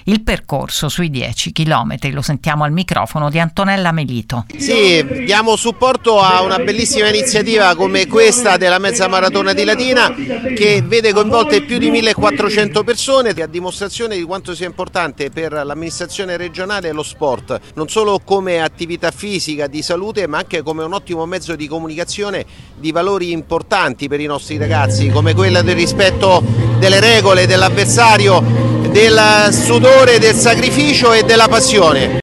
il percorso sui 10 chilometri. Lo sentiamo al microfono di Antonella Melito. Sì, diamo supporto a una bellissima iniziativa come questa della mezza maratona di Latina, che vede coinvolte più di 1400 persone, a dimostrazione di quanto sia importante per l'amministrazione regionale lo sport, non solo come attività fisica, di salute, ma anche come un ottimo mezzo di comunicazione di valori importanti per i nostri ragazzi, come quella del rispetto delle regole, dell'avversario, del sudore, del sacrificio e della passione.